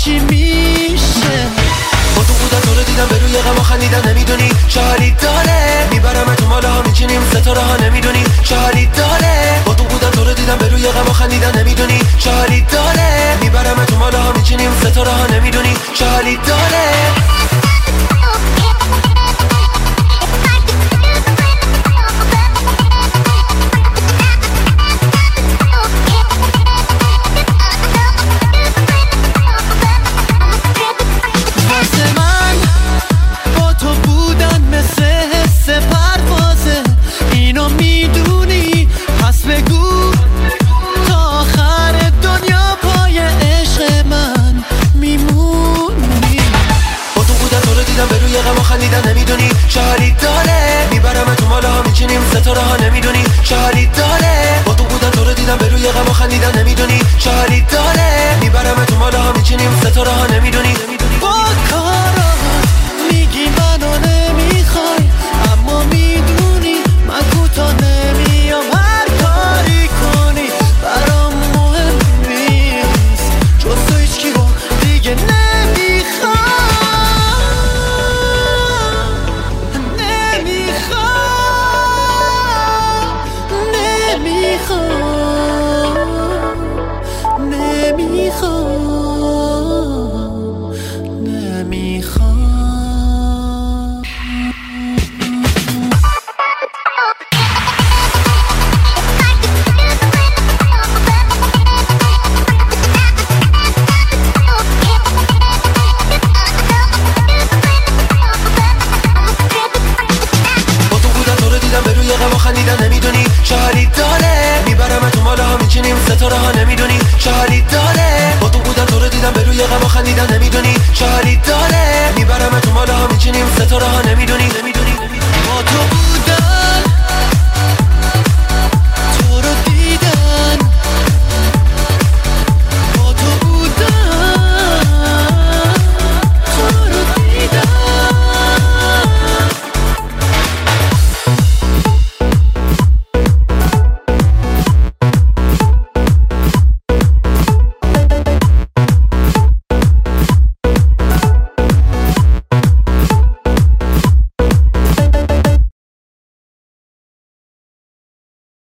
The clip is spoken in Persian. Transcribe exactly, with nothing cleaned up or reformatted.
چی میشه. با تو بودن تو رو دیدم به روی غم و خندیدن نمیدونی چه حالی داره. میبرم تو ماله ها میچینیم ستاره ها نمیدونی چه حالی داره. با تو بودن تو رو دیدم به روی غم و خندیدن نمیدونی چه حالی داره. میبرم تو ماله ها میچینیم ستاره ها نمیدونی چه حالی داره. خندیدن نمیدونی چه حالی داره. میبرم تو ماله ها میچینیم ستاره ها نمیدونی چه حالی داره. با تو بودن تو رو دیدم به روی غم و خندیدن نمیدونی چه حالی داره. میبرم تو ماله ها میچینیم ستاره ها نمیدونی. با کارات میگی منو نمیخوای اما میدونی من کوتا نمیام. هر کاری کنی برام مهم نیست جز تو هیچکی رو دیگه نمیخوام. خندیدن نمیدونی چه حالی داره. میبرم تو ماله ها میچینیم ستاره ها نمیدونی چه حالی داره. با تو بودن تو رو دیدم به روی غم و خندیدن نمیدونی چه حالی داره. میبرم تو ماله ها میچینیم ستاره ها